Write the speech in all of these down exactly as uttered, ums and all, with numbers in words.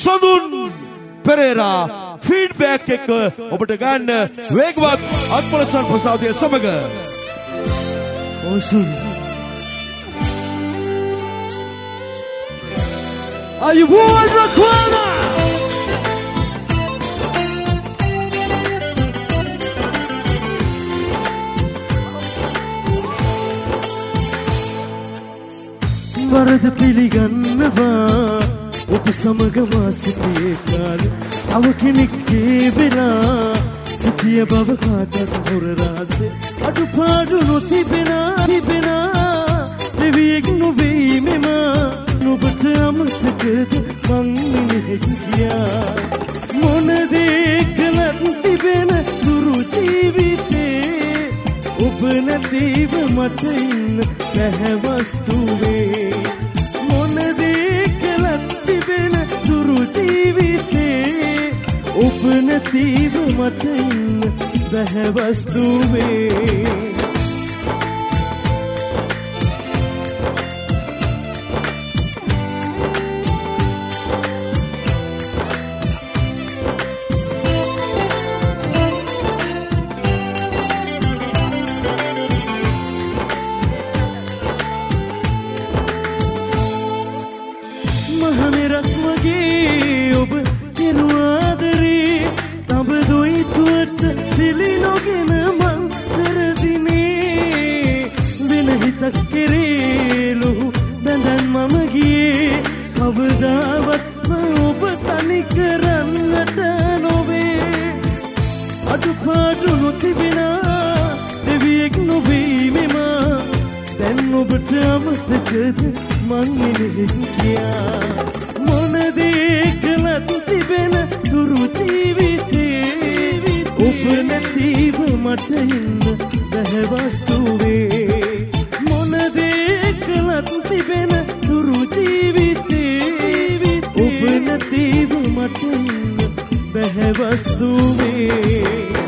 සඳුන් Perera feedback එක ඔබට ගන්න වේගවත් අත්පොලසන් ප්‍රසාදය සමග ඔසුන් අයුබෝවන් රක්වානා වරද පිළිගන්නවා ඔබ සමග වාසිතේ කාල අව කෙනෙක්ගේ වෙලා සිටිය බව කාටත් හොර රහසේ අඩුපාඩු නොතිබෙනා තිබෙනා දෙවියෙක් නොවෙයි මෙම නුඹට අමතකද මං මිනිහෙක් ගියා මොන දේ කළත් තිබෙන දුරු ජීවිතේ ඔබ නැතිව මට ඉන්න බැහැ වස්තුවේ මොන දේ කළත් තිබෙන දුරු ජීවිතේ ඔබ නැතිව මට ඉන්න බැහැ වස්තුවේ මහමෙරක් වගේ ඔබ කෙරුවාදරේ තඹ දොයිතුවට පිළි නොගෙන මං පෙරදිනේ වෙන හිතක් කෙරේලු බැඳන් මම ගියේ කවදාවත් ඔබ තනි කරන්නට නොවේ අඩුපාඩු නොතිබෙනා දෙවියෙක් නොවෙයි මෙමා දැන් ඔබට අමතකද මං මිනිහෙක් ගියා මොන දේ කළත් තිබෙන දුරු ජීවිතේ ඔබ නැතිව මට ඉන්න බැහැ වස්තුවේ මොන දේ කළත් තිබෙන දුරු ජීවිතේ ඔබ නැතිව මට ඉන්න බැහැ වස්තුවේ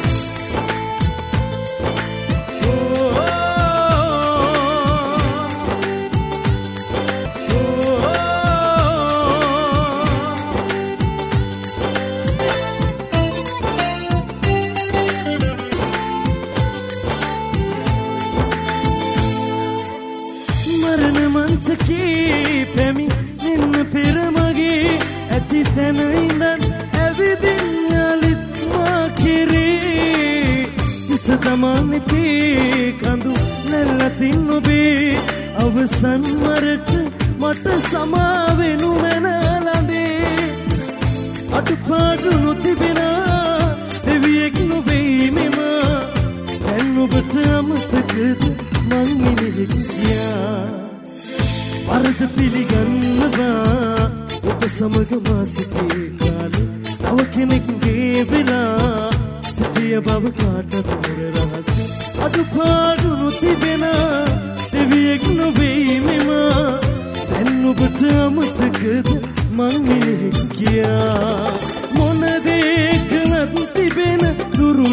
මරණ මංචකේ පැමිණෙන්න පෙර මගේ ඇති තැන ඉඳන් ඇවිදින් යාලිත් මා කෙරේ ඉස තමන්නිතේ කඳු නැල්ලතින් ඔබේ අවසන් මරට මට සමාවෙනු මැනලඳේ අඩුපාඩු නොතිබෙනා දෙවියෙක් නොවෙයි මෙමා දැන් ඔබට අමතකද මං මිනිහෙක් ගියා වරද පිළිගන්නවා ඔබ සමග මා සිටේ කාලේ තව කෙනෙක්ගේ වෙලා සිටිය බව කාටත් හොර රහසේ අඩුපාඩු නොතිබෙනා දෙවියෙක් නොවෙයි මෙමා දැන් ඔබට අමතකද මං මිනිහෙක් ගියා මොන දේ කළත් තිබෙන දුරු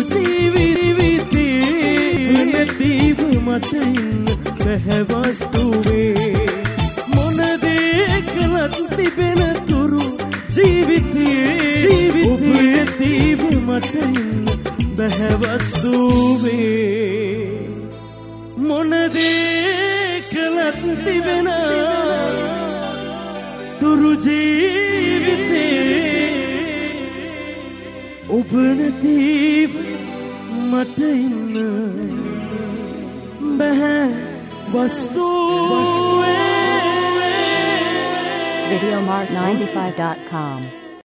ජීවිතේ නැතිව මට ඉන්න බැහැ වස්තුවේ මොන දේ කළත් තිබෙන දුරු ජීවිතේ ඔබ නැතිව මට ඉන්න බැහැ වස්තුවේ මොන දේ කළත් තිබෙන දුරු ජීවිතේ ඔබ නැතිව මට ඉන්න බැහැ වස්තුවේ Videomart ninety-five dot com